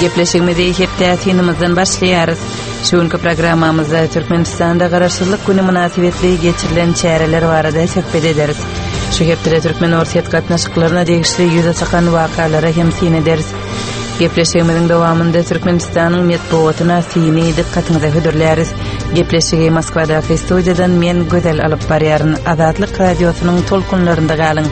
Gepleşigimizi hepdätinimizden başlaýarys. Şuňky programmamyzda Türkmenistanda garaşsyzlyk güni münasibetli geçirilen çäreler barada söhbet ederiz. Şu hepde Türkmen orsiýet gatnaşyklaryna degişli ýüze çakan wakalara hem sine ederiz. Gepleşigimiziň dowamynda Türkmenistanyň medeniýetyna sine dikkatyňyzy höderläris. Gepleşigi Moskwadaky studiýadan men gözel alyp barýaryn Azatlyk radiosynyň tolkunlarynda galyň.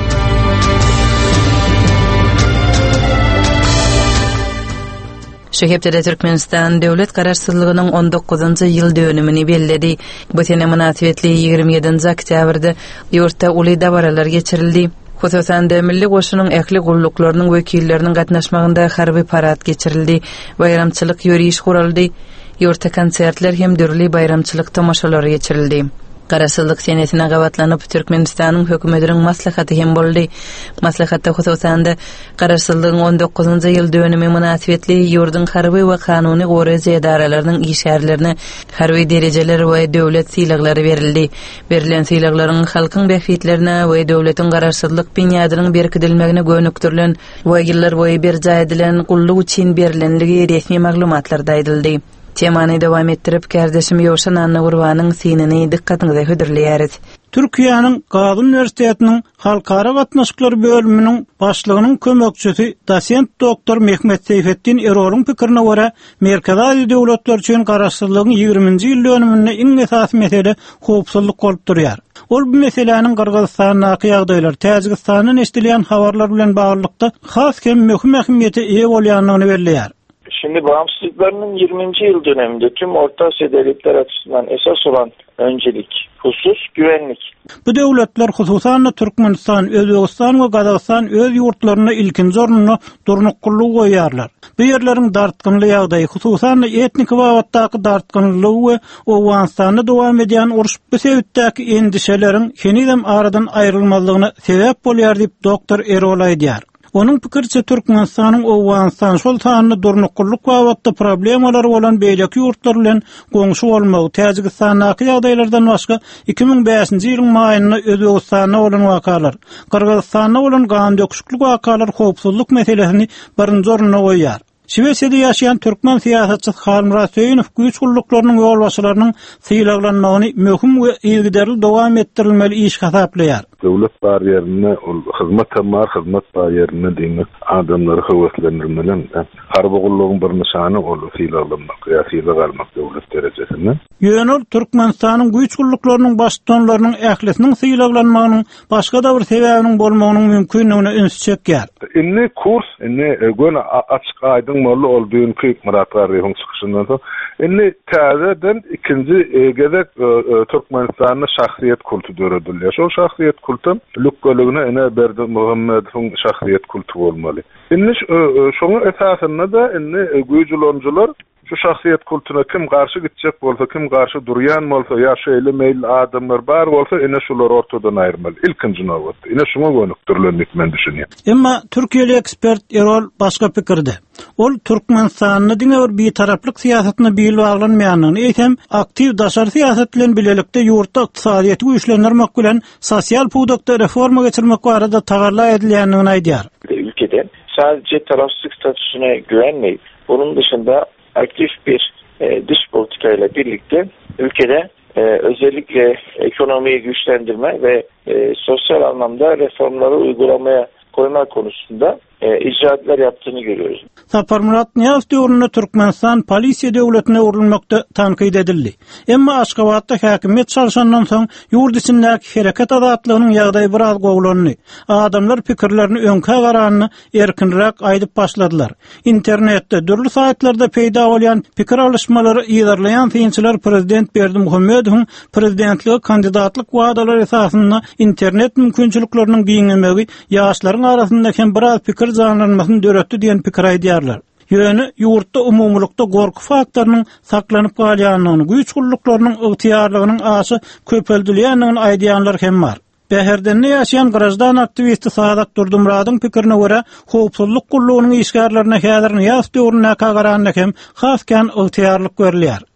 Şu hepde Türkmenistan döwlet garaşsyzlygynyň 19-njy ýyl dönümini belledi. Bu sene münasibetli 27-nji oktýabrda ýurtda uly dabaralar geçirildi. Hususan da milli goşunyň ähli gulluklarının wekilleriniň gatnaşmagynda harby parat geçirildi. Bayramçylyk ýöriş guruldy. Ýurtda konsertler hem dürli bayramçylyk tamaşalary geçirildi. Garaşsyzlyk senetine gawatlanyp Türkmenistanyň hökümetiniň maslahaty hem boldy. Maslahatda hususan da garaşsyzlygyň 19-njy ýyl dönümi münasibetli ýurdun harby we kanuny gorazy edaralarynyň işgärlerini harby derejeler we döwlet sylaglary berildi. Berilen sylaklaryň halkyň bähfitlerine we döwletiň garaşsyzlyk pinýadynyň berkidilmegine gönükdirilen we ýyllar boýy berja edilen gullyk üçin berilenligi resmi maglumatlarda aýdyldy. Temany dowam etdirip kardeşim Ýowşan Anna Gurbanyň sinini dikkatyňyzy höderleýäris. Türkiýanyň Gazi Üniversitetiniň halkara gatnaşyklar bölüminiň başlygynyň kömekçisi dosent doktor Mehmet Seyfettin Eroluň pikirine görä, Merkezi döwletler üçin garaşsyzlygyň 20-nji ýyl dönümine iň esas mesele howpsuzlyk bolup durýar. Ol bu meseleniň Kyrgyzstanyňky ýagdaýlar, Täjikistanyň eşdilýän habarlar bilen baglykda has hem möhüm ähmiýete eýe bolýanyny belleýär. Şimdi bağımsızlıklarının 20. yıl döneminde tüm Orta Asya devletleri açısından esas olan öncelik, husus, güvenlik. Bu devletler hususan Türkmenistan, Özbegistan ve Kazakistan öz yurtlarına ilkinci ornuna durnukkulluğu koyarlar. Bu yerlerin dartkınlı ýagdaýy, hususan etnik babatdaky dartkınlygy we Owganistanda dowam edýän uruş bu sebäpdäki endişelerin henidem aradan aýrylmazlygyna sebäp bolýar diýip doktor Erol aýdýar. Onun pikirçe Türkmenistanyň Owganistan şol sanyny durnukkulluk wagtda problemalary bolan beýleki ýurtlar bilen goňşy bolmagy, Täjikistanyňky ýagdaýlardan başga 2005-nji ýylyň maýyna Özbegistana bolan wakalar, Kyrgyzstana bolan gan döküşiklik wakalar howpsuzlyk meselesini birinji oruna goýýar. Şiwesiýede ýaşaýan türkmen siýasatçy Halmura Söýünov güýç gulluklarının ýolbaşçylarynyň syýlaglanmagyny möhüm we ýygyderli dowam etdirilmeli iş hasaplaýar. Döwlet barýerine, hyzmat tamar hyzmat barýerine diňe adamlary howaslandirmelen. Harby gullugyň bir nyşany ol syýlaglanmak, ýa-syýlag almak döwlet derejesinde. Ýöne Türkmenistanyň güýç gulluklarının başçylarynyň ählisiniň syýlaglanmagynyň başga da bir sebäbiniň bolmagynyň mümkinligine üns çekýär. Inni kurs, gönä açyk aýdyň molly olduğunky Muratgar Rehon çykyşyndan soň inni täzeden ikinji gezek Türkmenistanyň şahsiýet kultu döredilýär. Şol şahsiýet kultun lükgölügüne ene Berdi Muhammedowyň şahsiýet kultu bolmaly. Inni şoňa esasynda da inni güýjülonjylar şu şahsiýet kultuna kim garşy gitjek bolsa, kim garşy durýan bolsa, ýa şeýle meýil adamlar bar bolsa, ene şular ortadan aýrmaly. Ilkinji nowat. Ene şuňa gönükdirilendik men düşünýär. Emma Türkiýeli ekspert Erol başga pikirde. Ol Türkmenistanyň diňe bir taraplyk siýasatyna bilen baglanmaýanyny, eýsem aktiw daşary siýasat bilen bilelikde ýurtda ykdysadyýaty güýçlendirmek bilen sosial puwdakda reforma geçirmek barada tagarla edilýänini aýdýar. Ülkede sadece tarafsızlık statüsüne güvenmeyip bunun dışında aktif bir dış politikayla birlikte ülkede özellikle ekonomiyi güçlendirme ve sosyal anlamda reformları uygulamaya koyma konusunda icraatlar yaptığını görüyoruz. Sapar Murat Niyaz döwründe Türkmenistan polisiýa döwletine urilmekde tankyd edildi. Emma Aşgabatda häkimet çalşandan soň ýurt içindäki hereket azatlygynyň ýagdaýy biraz gowlandy. Adamlar pikirlerini öňkä garanyny erkinrek aýdyp başladylar. İnternetde dürli saýtlarda peýda bolýan pikir alışmalary ýerleýän fiýinçiler prezident Berdi Muhammedowyň prezidentligi kandidatlyk wagdalary esasynda internet mümkinçilikleriniň giňemegi ýaşlaryň arasynda hem biraz pikir zanlanmasyny döretdi diýen pikir aýdýarlar. Ýöne ýurtda umumlukda gorku faktorynyň saklanyp galýanyny, güýç gulluklarının ygtyýarlygynyň asy köpeldilýänini aýdýanlar hem bar. Bäherdende ýaşaýan grajdan aktivisti Sadat Durdumradyň pikirine görä, howpsuzlyk gullugynyň işgärlerine häzir ýaz döwrüne kagaranlyk hem hasken ygtyýarlyk görülýär.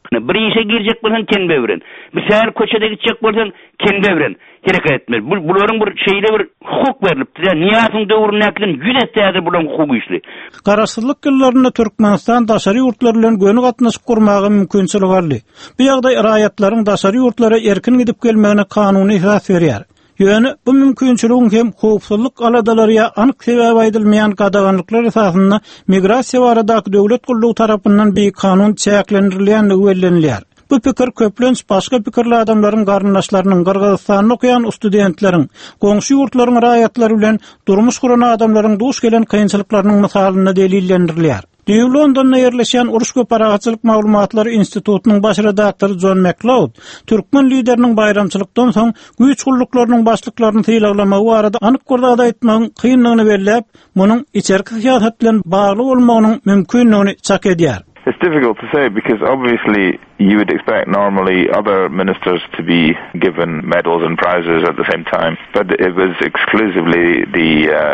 Bir işe girecek bolsan kenbewren. Bir seher köçede gidecek bolsan kenbewren. Hareket etmeli. Buların bir şeyle bir hukuk verilipdi. Niyasyň döwrüne näkden 100 etdi bulan hukuk işli. Garaşsyzlyk ýyllarynda Türkmenistan daşary ýurtlary bilen göni gatnaşyp gurmagy mümkinçiligi bardy. Bu ýagdaý raýatlaryň daşary ýurtlara erkin gidip gelmegine kanuny esas berýär. Ýöne bu mümkinçiligiň hem howpsuzlyk aladalaryna anyk sebäp aýdylmaýan gadaganlyklar esasynda migrasiýa baradaky döwlet gullugy tarapyndan bir kanun çäklendirilýänligi bellenilýär. Bu pikir köplenç başga pikirli adamlaryň garyndaşlarynyň Gırgyzstanyň okuyan studentleriň, goňşy ýurtlaryň raýatlary bilen durmuş guran adamlaryň duş gelen kynçylyklarynyň misalyna delillendirilýär. New London'da yerleşen Uruş Köparagatçylyk Maglumatlary Institutunyň baş redaktory John McLeod, Türkmen lideriniň bayramçylykdan soň güýç gullyklarynyň başlyklaryny tyýlaglamagy barada anyk gurda aýtmagyň kynlygyny belläp, munyň içerki syýasat bilen bagly bolmagynyň mümkinligini çak edýär. It's difficult to say because obviously you would expect normally other ministers to be given medals and prizes at the same time, but it was exclusively the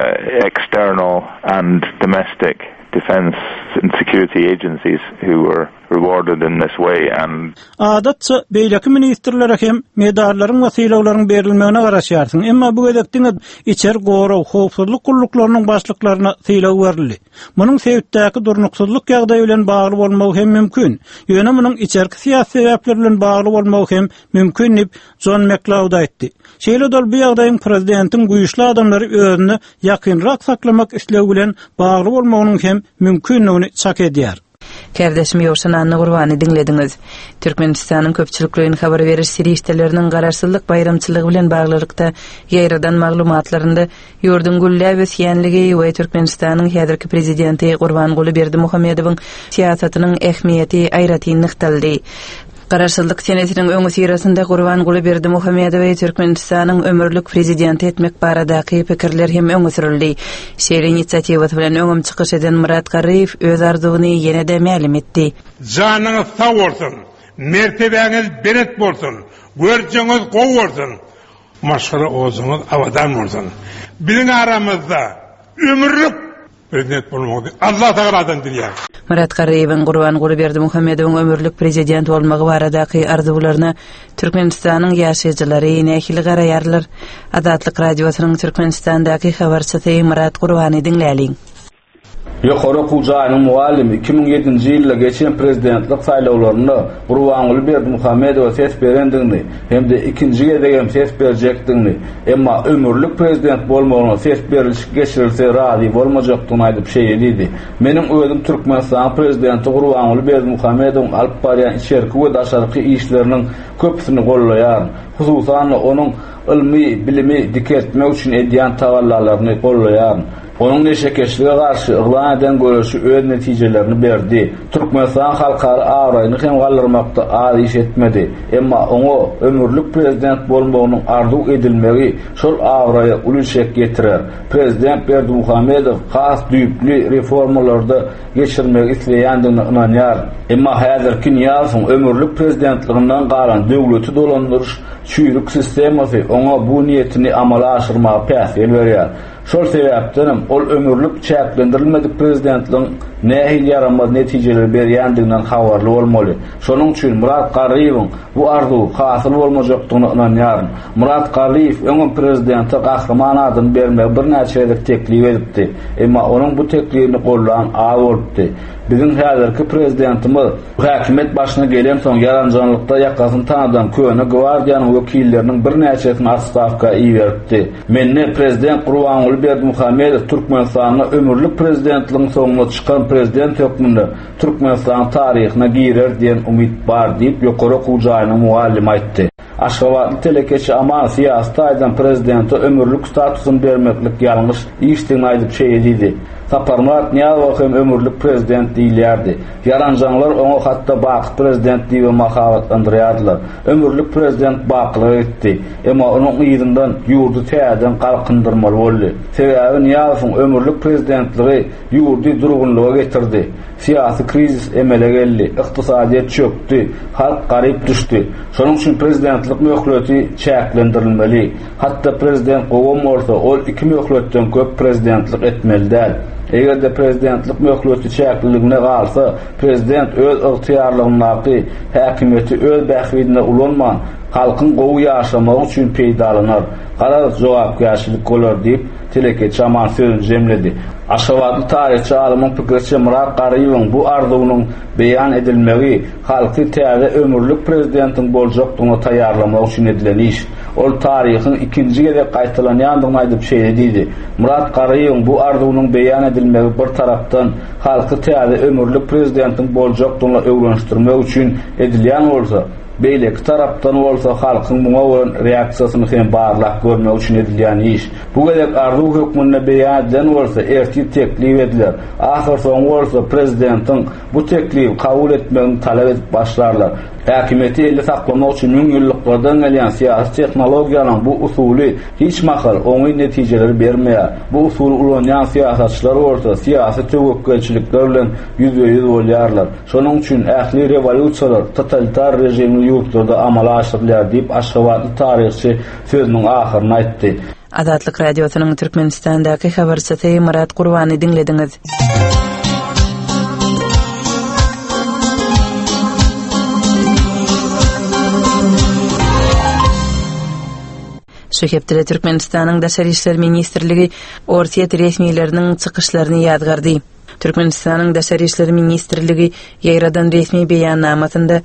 external and domestic defense and security agencies who were rewarded in this way. And adatça beýleki ministrlere hem medallaryn we sylaularyň berilmegine garaşýarsyň. Emma bu gedekdiňe içer goraw howpsuzlyk gullyklarynyň başlyklaryna sylaw berildi. Munyň sebäpdäki durnuksuzlyk ýagdaýy bilen bagly bolmagy hem mümkin. Ýöne munyň içerki syýasy sebäpler bilen bagly bolmagy hem mümkin diýip John McLeod aýtdy. Şeýle dol bu ýagdaýyň prezidentiň güýçli adamlary özüni ýakynrak saklamak islegi bilen bagly bolmagynyň hem mümkinligini çak edýär. Kerdeşim Ýowşan Gurbany dinlediňiz. Türkmenistanyň köpçülikligini habar beriş sirişdeleriniň garaşsyzlyk bayramçylygy bilen baglykda ýaýradan maglumatlarynda ýurdun güllä we siýenligi we Türkmenistanyň häzirki prezidenti Gurbanguly Berdimuhammedowyň siýasatynyň ähmiýeti aýratyn nykdaldy. Garaşsyzlyk senetiniň öňü sirasynda Gurbanguly Berdimuhammedowy Türkmenistanyň ömürlük prezidenti etmek baradaky pikirler hem öňe sürildi. Şeýle inisiatiwasy bilen öňüm çykyş eden Murat Garryp öz arzuwyny ýene-de ma'lum etdi. Janyňyz sag bolsun, mertebeňiz beret bolsun, görjeňiz gowy bolsun, maşgara ozuňyz awadan bolsun. Biziň aramyzda ömürlük prezident bolmagy Allah tagaradan dilýär. Murat Garrypyň Gurbanguly Berdimuhammedowyň ömürlük prezident bolmagy baradaky arzularyna Türkmenistanyň ýaşaýjylary nähili garaýarlar. Adatlyk radiosynyň Türkmenistandaky habarçysy Murat Gurbany dinläliň. Ýokary Kujaýynyň muallimi 2007-nji ýylda geçen prezidentlik saýlawlaryna Gurbanguly Berdimuhammedow ses berendigini hemde ikinji ýerde ses berjekdigini, emma ömürlük prezident bolmagyna ses berilişi geçirilse razy bolmajakdygyny aýdyp şeýledi. Meniň özüm Türkmenistan prezidenti Gurbanguly Berdimuhammedow alyp barýan içerki we daşarky işleriniň köpüsini gollaýar. Hususan onuň ilmi, bilimi diketmek üçin edýän tawallalaryny gollaýar. Onun neşekeşliğe karşı ıglan eden görüşü öz neticelerini berdi. Türkmenistan halkary ağrayını hem gallyrmakda az iş etmedi. Emma onu ömürlük prezident bolmagynyň arzu edilmegi şol ağraya uluşek getirer. Prezident Berdimuhammedow has düýpli reformalarda geçirmek isleýändigine inanýar. Emma häzirki ýasyň ömürlük prezidentliginden galan döwleti dolandyryş çüýrük sistemasy ona bu niýetini amala aşyrmagy päsel berýär. Şol sebäpden ol ömürlük çäklendirilmedik prezidentligiň nähili yaramaz netijeleri berýändiginden habarly bolmaly. Şonuň üçin Murat Garrypyň bu arzu hasyl bolmajakdygyna inanýar. Murat Garryp öňe prezidente gahrman adyny bermek bir näçe ýerde teklip edipdi. Emma onuň bu teklibini gollan az bolupdy. Bizim häzirki prezidentimiz häkimet başyna gelen soň yaranjanlykda ýakasyny tanadan köne gwardiýanyň wekilleriniň bir näçesini atstavka iýerdi. Menne prezident Gurbanguly Berdimuhammedow Türkmenistanyň ömürlük prezidentligiň soňuna çykan prezident hökmünde Türkmenistan taryhyna girer diýen umid bar diýip ýokary Kujaýynyň muallimi aýtdy. Aşgabatly telekeçi Aman siýasat aýdan prezidenti ömürlük statusyny bermeklik ýalňyş işdigini aýdyp şeýledi. Saparmat Niýazow hem ömürlük prezident diýilýärdi. Yaranjanlar oňa hatda bakyt prezident diýip mahabatlandyrýardylar. Ömürlük prezident baklyk etdi. Emma onuň ýerinde ýurdu täzeden galkındyrmaly boldy. Sebäbi Niýazowyň ömürlük prezidentligi ýurdy durgunlyga getirdi. Siyasi krizis emele geldi, iqtisadiýet çökdi, halk garyp düşdi. Şonuň üçin prezidentlik möhületi çäklendirilmeli. Hatda prezident gowam bolsa, ol 2 möhületden köp prezidentlik etmeli däl. Egerde prezidentlik möhüreti çäkliligine galsa, prezident öz ygtyarlygyny, häkimeti öz bähwidine ulanman, halkın gowy ýaşamagy üçin peýdalanar. Garaz jogapkärçilik bolar diýip Tileke Çaman sözüni jemledi. Aşgabatly tarihçi alymyň pikirçe Murat Garyýewiň bu arzuwynyň beýan edilmegi halky täze ömürlük prezidentin boljakdygyny taýýarlamak üçin edilen iş. Ol taryhyň ikinji gezek gaýtalanýandygyny aýdyp şeýledidi. Murat Garyýewiň bu arzuwynyň beýan edilmegi bir tarapdan halky täze ömürlük prezidentin boljakdygyny öwrenişdirmek üçin edilýän bolsa, beýleki tarapdan bolsa halkyň buňa bolan reaksiýasyny hem barlak görmek üçin edilýän iş. Bu gezek arzuw hökmüne beýan edilen bolsa, erti teklip ediler. Ahir soň bolsa prezidentin bu teklipi kabul etmegini talap edip başlarlar. Häkimeti elde saklamak üçin 1000 ýyllardan gelýän syýasy tehnologiýanyň bu usuly hiç mahal oňy netijeleri bermeýär. Bu usuly ulanýan syýasatçylar orta syýasy töwekkelçilikler bilen ýüz-ýüz bolýarlar. Şonuň üçin ähli rewolýusiýalar totalitar rejimli ýurtlarda amala aşyrylýar diýip Aşgabatly taryhçy sözüniň ahyryny aýtdy. Azatlyk radiosynyň Türkmenistandaky habarçysy Murat Gurbany dinlediňiz. Şu hepde Türkmenistanyň Daşary işler ministrligi Orsiýet resmiýetleriniň çykyşlaryny ýadgardy. Türkmenistanyň Daşary işler ministrligi ýaýradan resmi beýannamasynda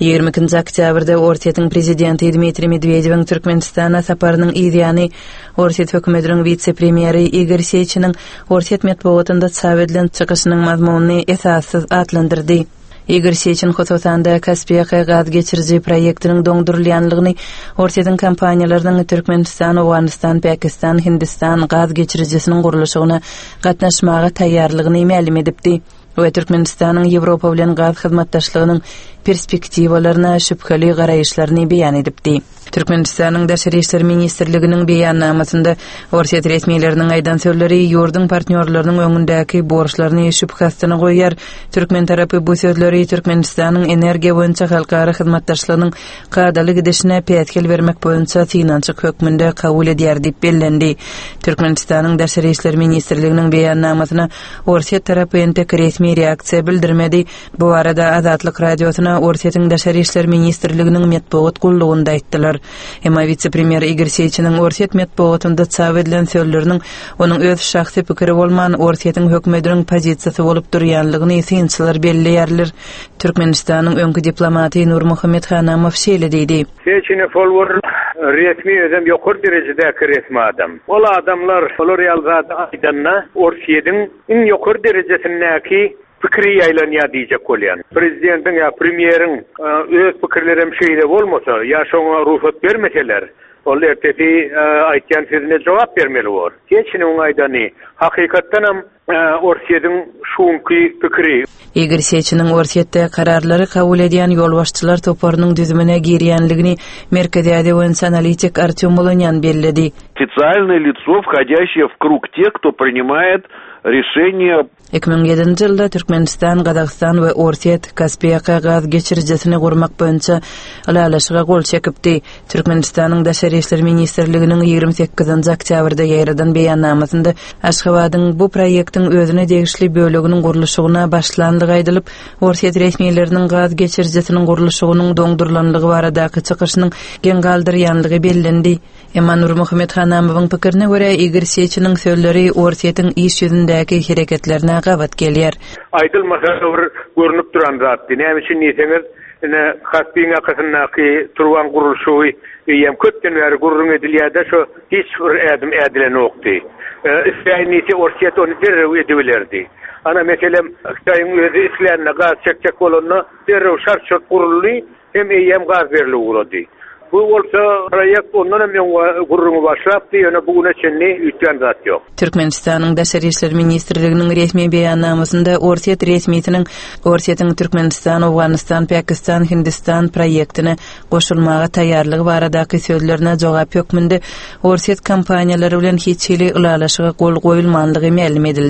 22 oktýabrda Orsiýetiň prezidenti Dmitri Medvedewň Türkmenistana saparynyň ýygyny Orsiýet hökümetiniň vitse-premieri Igor Seçiniň Orsiýet medeniýetinde çap edilen çykyşynyň mazmunyny esassyz atlandyrdy. Igor Seçin Hototanda Kaspiýa gaz geçirici proýektiniň doňdurulýanlygyny, Orsiýetiň kompaniýalarynyň Türkmenistan, Awganistan, Pakistan, Hindistan gaz geçiricisiniň gurulşygyna gatnaşmaga taýýarlygyny ma'lum edipdi. We Türkmenistanyň Ýewropa bilen gaz hyzmatdaşlygynyň perspektiwalaryna şüpheli garaýyşlaryny beýan edipdi. Türkmenistanyň Daşary işler ministrliginiň beýannamasynda Orsiýet resmiýetleriniň aýdan sözleri ýurdun partnýorlarynyň öňündäki borçlaryny şüphasyna goýar. Türkmen tarapy bu sözleri Türkmenistanyň energiýa boýunça halkara hyzmatdaşlygynyň gadaly gidişine peýetkel bermek boýunça finansyk hökmünde kabul edýär diýip bellendi. Türkmenistanyň Daşary işler ministrliginiň beýannamasyna Orsiýet tarapy entek resmi reaksiýa bildirmedi. Bu arada Azatlyk radiosyna Orsiýetiň Daşary işler ministrliginiň medeniýet gullugynda aýtdylar. Emma vitse-premier Igor Seçiniň Orsiýet medeniýetinde çap edilen sözleriniň onuň öz şahsy pikiri bolman Orsiýetiň hökümetiniň pozisiýasy bolup durýanlygyny synçylar belleýärler. Türkmenistanyň öňkü diplomaty Nurmuhammed Hanamow şeýledidi. Seçini folwar resmi özüm ýokary derejedäki resmi adam. Ol adamlar Florial zat aýdanna Orsiýetiň iň ýokary derejesindäki fikri ýaýlanýa diýjek bolýan. Prezidentiň ýa premieriň öz pikirlerim şeýle bolmasa, ýa şoňa ruhsat bermeseler, ol ertesi aýtýan sözüne jogap bermeli bol. Geçini oňaýdany hakykatdan hem Orsiýetiň şuňky pikiri. Igor Seçiniň Orsiýetde kararlary kabul edýän ýolbaşçylar toparynyň düzümine girýänligini Merkezde boýunça analitik Artyom Molonyan belledi. Специальное лицо, входящее в круг тех, кто принимает решение. 2007 ýylda Türkmenistan, Gazaqstan we Orsiýet Kaspiýa gaz geçiricisini gurmak boýunça alalaşyga gol çekipdi. Türkmenistanyň Daşary işler ministrliginiň 28 oktýabrda ýaýradan beýannamasynda Aşgabatyň bu proýektiň özüne degişli bölегiniň gurulşygyna başlandygy aýdylyp, Orsiýet resmiýetleriniň gaz geçiricisiniň gurulşygynyň doňdurulanlygy baradaky çykyşynyň geň galdyrýanlygy bellendi. Emma Nurmuhammed Hanamowyň pikirine görä Igor Seçiniň sözleri Orsiýetiň iş ýüzündäki hereketlerine gabat gelýär. Aýdylmasa bir görünüp duran zat. Näme üçin diýseniz, ine Kaspiýa gazyndaky turwan gurulşy ýem köpden bäri gurrun edilýärde, şo hiç bir ädim ädilen okdy. Isleýnisi Orsiýet onu derrew edilerdi. Ana meselem Xitoýyň özü isleýänne gaz çekjek bolanda derrew şart guruldy, hem ýem gaz berilip urady. Bu bolsa proýekt ondan hem gurruny başlapdy, ýöne bugüne çenli ütýän zat ýok. Türkmenistanyň Daşary işler ministrliginiň resmi beýannamasynda Orsiýet resmiýetiniň Orsiýetiň Türkmenistan, Awganistan, Pakistan, Hindistan proýektine goşulmaga taýýarlygy baradaky sözlerine jogap hökmünde Orsiýet kompaniýalary bilen hiç hili ulalaşyga gol goýulmanlygy ma'lum edildi.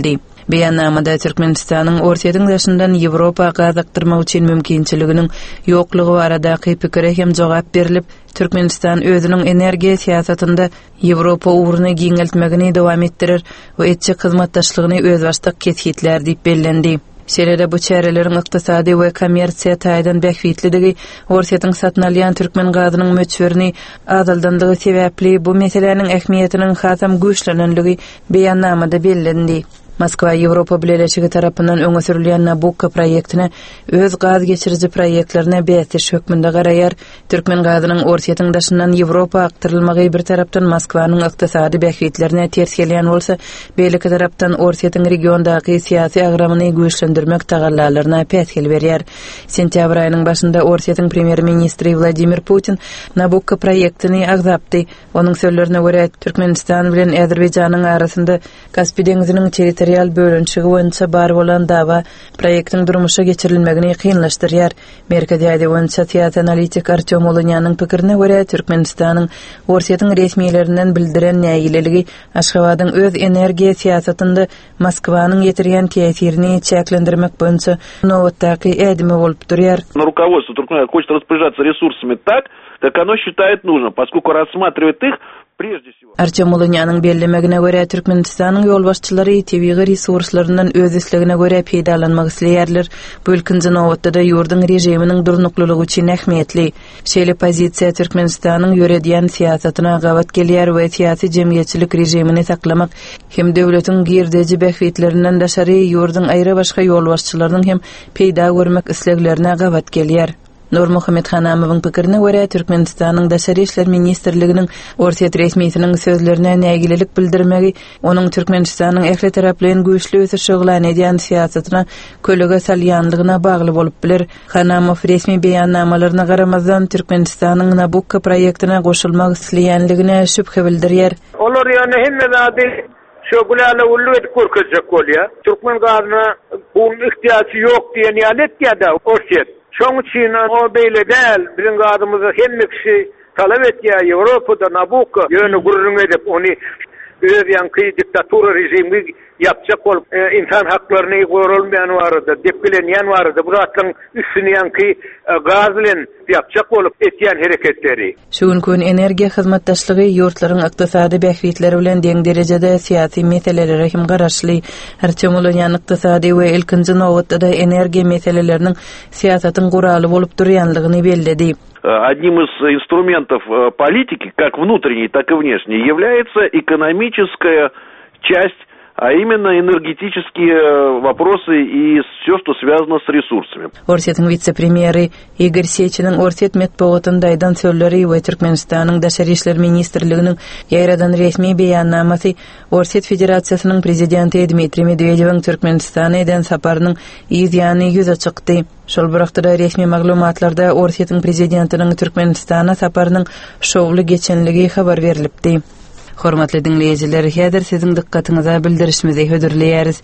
Beýannamada Türkmenistanyň ortaýyň daşyndan Ýewropa gazaktyrmak üçin mümkinçiliginiň ýoklugy baradaky pikire hem jogap berilip, Türkmenistan özüniň energiýa siýasatynda Ýewropa uğruny giňeltmegini dowam etdirir we etçi hyzmatdaşlygyny öz başda kesgitler diýip bellendi. Şeýle bu çäreleriň ykdysady we kommersiýa taýdan bähwitligi ortaýyň satyn alýan türkmen gazynyň möçberini azaldandygy sebäpli bu meseleniň ähmiýetiniň hasam güýçlenenligi beýannamada bellendi. Moskwa Ýewropa Birleşigi tarapyndan öňe sürilýän Nabucco proýektine öz gaz geçirici proýektlerine bäsiş hökmünde garaýar. Türkmen gazynyň ortaýyň daşyndan Ýewropa aktyrylmagy bir tarapdan Moskwanyň ykdysady bähwitlerine ters gelýän bolsa, beýleki tarapdan ortaýyň regiondaky syýasy agramyny güýçlendirmek tagallalaryna pätkil berýär. Sentýabr aýynyň başynda ortaýyň premier ministri Vladimir Putin Nabucco proýektini agzapdy. Onuň sözlerine görä, Türkmenistan bilen Azerbaýjanyň arasynda Kaspy deňiziniň territorial bölünçigi boýunça bar bolan dawa proýektiň durmuşa geçirilmegini kynlaşdyrýar. Merkezi Aziýa boýunça syýasat analitik Artyom Olonýanyň pikirine görä, Türkmenistanyň ortaýyň resmiýetlerinden bildiren näýileligi Aşgabatyň öz energiýa siýasatynda Moskwanyň ýetirýän täsirini çäklendirmek boýunça nowatdaky ädimi bolup durýar. Руководство Туркменистана хочет распоряжаться ресурсами так, как оно считает нужным, поскольку рассматривает их прежде всего. Artyom Olonýanyň bellemegine görä, Türkmenistanyň ýolbaşçylary tebii resurslaryndan öz islegine görä peýdalanmak isleýärler. Bu ilkinji nowatda ýurdun rejiminiň durnuklulygy üçin ähmiýetli. Şeýle pozisiýa Türkmenistanyň ýöredýän siýasatyna gawat gelýär we syýasy jemgyýetçilik rejimini saklamak hem döwletiň girdeji bähwitlerinden daşary ýurdun aýra başga ýolbaşçylarynyň hem peýda görmek isleglerine gawat gelýär. Nur Muhammed Hanamowyň pikirine görä, Türkmenistanyň Daşary işler ministrliginiň ortaýy resmiýetiniň sözlerine nägilelik bildirmegi onuň Türkmenistanyň ähli taraplyň güýçli ösüş şoglan edýän siýasatyna kölege salýanlygyna bagly bolup bilir. Hanamow resmi beýannamalaryna garamazdan Türkmenistanyň Nabucco proýektine goşulmak isleýänligine şüphe bildirýär. Olar ýani hemme zady şogulala ullu edip görkezjek bolýar. Türkmen gazyna bunun ihtiýaçy ýok diýen ýalet ýa-da ortaýy. Şoň üçin o beýle däl, biziň gadymyza hemme kişi talap etýär Ýewropada Nabucco ýöne gurrun edip ony öz ýanky diktatura rejimi yapjak bolup insan haklaryny gorulmaýan barada, deplenýän barada bu zatlaryň üstüne ýanky gaz bilen yapjak bolup etýän hereketleri. Şuň gün energiýa hyzmatdaşlygy ýurtlaryň ykdysady bähwitleri bilen deň derejede syýasy meselelere hem garaşly. Artyom Olonýan ykdysady we ilkinji nowatda energiýa meseleleriniň syýasatyň guraly bolup durýanlygyny belledi. Одним из инструментов политики, как внутренней, так и внешней, является экономическая часть, а именно энергетические вопросы и все, что связано с ресурсами. Ortaýyň vice-premieri Igor Sechyň ortaýy medeniýetinde aýdan sözleri we Türkmenistanyň Daşary işler ministrliginiň ýaradan resmi beýannamasy Ortaýy Federasiýasynyň prezidenti Dmitri Medvedewiň Türkmenistana eden saparynyň ýyzyny ýüze çykdy. Şol wagtda resmi maglumatlarda Ortaýyň prezidentiniň Türkmenistana saparynyň şowly geçenligi habar berilipdi. Hormatly dinleýijiler, häzir siziň dikkatiňize bildirişimizi hödürleýäris.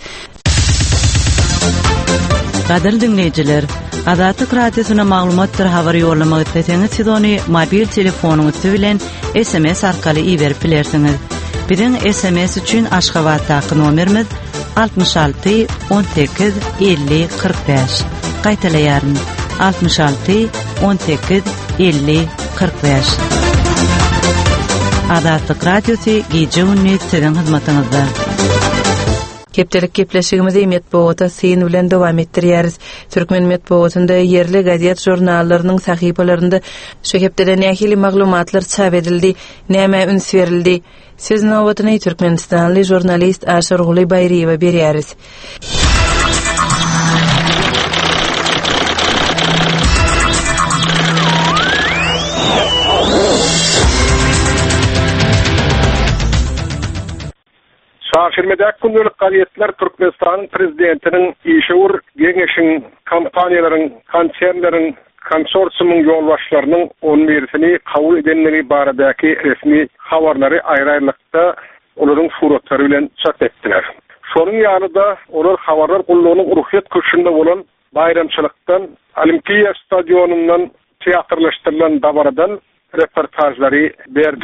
Gadyr dinleýijiler, Azatlyk radiosyna maglumatlar habar ýollamak isleseňiz, siz ony mobil telefonuňyz bilen SMS arkaly iberip bilersiňiz. Biziň SMS üçin Aşgabatdaky nomerimiz 66 18 50 45. Gaýtalaýaryn 66 18 50 45. Azatlyk radiosy gije gündüz siziň hyzmatyňyzda. Keptelik kepleşigimizi medeniýetde sen bilen dowam etdirýäris. Türkmen medeniýetinde ýerli gazet jurnallarynyň sahypalarynda şu hepde nähili maglumatlar çap edildi, näme üns berildi. Söz nowatyny Türkmenistanly jurnalist Aşar Gulybaýereýew berýäris. Şahirmedek günlük gazetler Türkmenistan'ın prezidentinin işğur geňeşiň kampaniýalaryň, konsernleriň, konsorsiumyň ýolbaşçylarynyň 11-sini kabul edenleri baradaky resmi habarlary aýraýlykda olaryň suratlary bilen çap etdiler. Şonuň ýanynda olar habarlar gullugynyň ruhyat köşünde bolan bayramçylykdan, Olimpiya stadionundan teatrlaşdyrylan dabaradan reportajlary berdiler.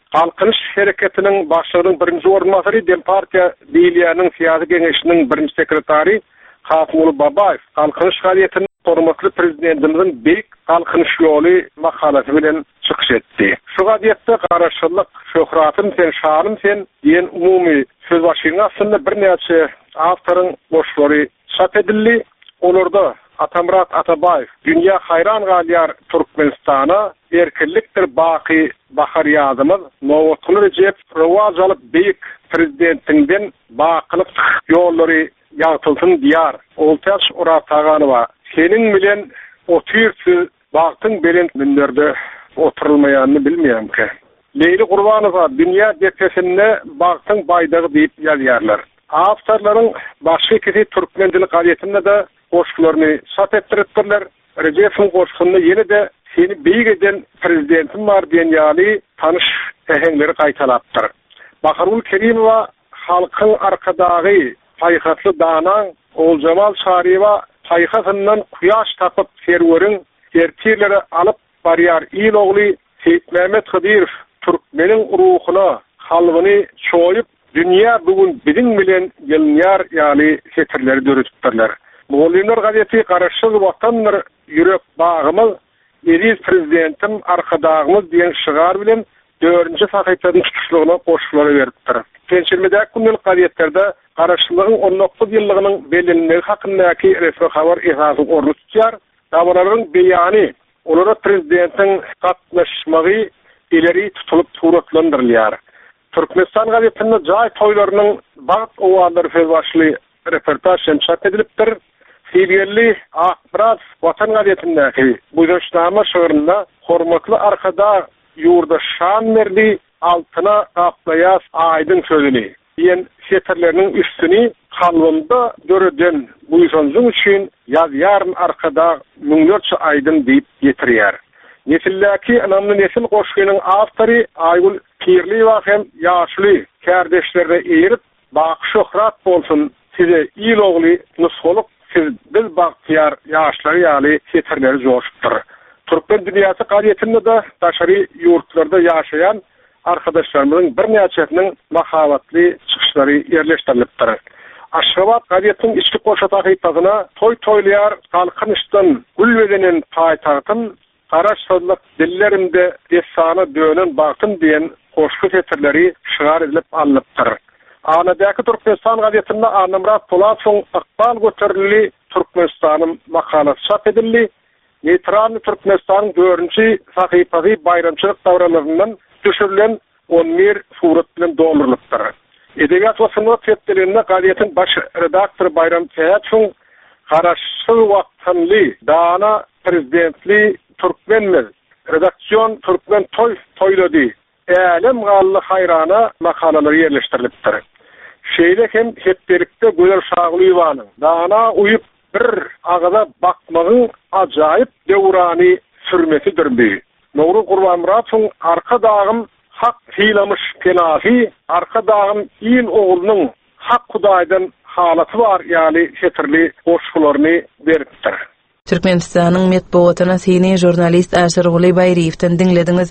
Halkınış hareketinin başlarının birinci orunmasarı Dem Partiya Diliyanın siyasi genişinin birinci sekretari Kasımlı Babayev, halkınış faaliyetinin korumaslı prezidentimizin büyük halkınış yolu makalası bilen çıkış etti. Şu gadiyette qarşılık şöhratım sen, şanım sen diyen umumi söz başlığına aslında bir neçe avtarın boşları çap edildi. Olurda Atamurat Atabayev, dünya hayran galiyar Türkmenistan'a erkilliktir baki bakar yazımız, Novotlu Recep Ravaz alıp büyük prezidentinden bakılık yolları yağıtılsın diyar. Oltaş Oratağanova, senin bilen otursu baktın belen minlerde oturulmayanını bilmeyem ki. Leyli Kurbanova, dünya depresinde baktın baydağı deyip yazıyarlar. Aftarların başka ikisi Türkmencilik aliyetinde de koşkularını sat ettirirler. Recep'in koşkununu yeni de seni beyik eden prezidentim var diyen yali tanış ehenleri kaytalattır. Bakarul Kerimova halkın arkadağı paykatlı danan Olcamal Şariva paykatından kuyaş tapıp serverin sertirleri alıp bariyar il oğlu Seyit Mehmet Hıdirov Türkmenin ruhuna halvını çoğuyup dünya bugün bizim bilen yılnyar yali setirleri dörütürler. Moğolinler gazeti qarşısız vatanlar yürek bağımız, eriz prezidentim arkadağımız diyen şıgar bilen 4. sahiplerin çıkışlığına koşuları veriptir. Pençilmedeki gündelik gazetlerde qarşılığın 19 yıllığının belirlenmesi hakkındaki resmi haber esası ornu tutar. Davranların beyanı, onlara prezidentin katlaşmağı ileri tutulup suratlandırılıyor. Türkmenistan gazetinde cay toylarının bağıt ovaları fezbaşlı reportaj çap ediliptir. Sibirli Akbarat Vatan gazetindeki Buydaşnama şığırında hormatlı arkada yurda şan verdi altına kaplayas aydın sözünü. Diyen seterlerinin üstünü kalbimde görüden buysanzın için yaz yarın arkada müngörçe aydın deyip getiriyor. Nesildeki önemli nesil koşkunun avtarı Aygul Pirliva hem yaşlı kardeşlerine eğirip bak şöhrat bolsun size il oğlu nuskoluk siz biz baktiyar yaşları yali seterleri coşuptur. Türkmen dünyası qariyetinde de taşari yurtlarda yaşayan arkadaşlarımızın bir neçesinin mahavatli çıkışları yerleştiriliptir. Aşgabat qariyetinin içki koşata hıytazına toy toylayar kalkınıştan gülvedenen paytahtın Karaşsızlık dillerimde desana dönen baktım diyen koşku setirleri şıgar edilip alınıptır. Anadaki Türkmenistan gazetinde Anamrat Polat'ın akbal götürülü Türkmenistan'ın makalası çap edildi. Neytral Türkmenistan'ın 4. sahipası bayramçılık davranlarından düşürülen 11 suret bilen dolduruluptır. Edebiyat ve sınıf fetlerinde gazetin baş redaktörü Bayram Teyat'ın Karaşsız vaktanlı dağına prezidentli Türkmenler, redaksiyon Türkmen toyladı. Elem gallı hayrana makalaları yerleştiriliptir. Şeyle hem hep birlikte Güzel Şağlıvanın dağına uyup bir ağıda bakmağın acayip devrani sürmesidir büyü. Nuri Kurbanmurat'ın arka dağım hak hilamış penahi, arka dağım il oğlunun hak kudaydan halatı var yani setirli koşkularını veriptir. Türkmenistan'ın metbuatına seni jurnalist Aşır Guli Bayriyev'ten dinlediniz.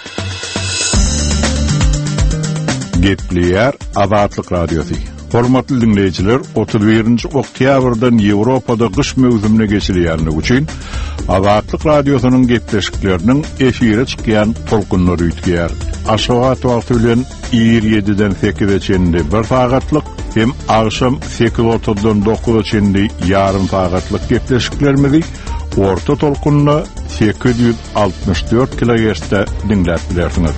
Gepleyer Azatlyk Radiosu. Hormatly dinleyijiler, 31-nji oktýabrdan Ýewropada gyş mewsümine geçilýärligi üçin Azatlyk Radiosynyň gepleşikleriniň efire çykýan tolkunlary ýetýär. Aşgabat wagty bilen 27-den 8-e çenli 1 sagatlyk hem agşam 8:30-dan 9-a çenli ýarym sagatlyk gepleşiklerimizi orta tolkunla 864 kHz-de dinläp bilersiňiz.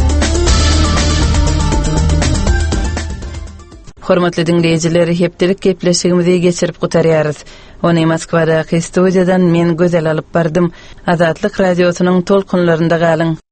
Hormatly dinleyijiler, hepdelik gepleşigimizi geçirip gutarýarys. Ony Moskwadaky studiýadan men Gözel alyp bardym. Azatlyk radiosynyň tolkunlarynda galyň.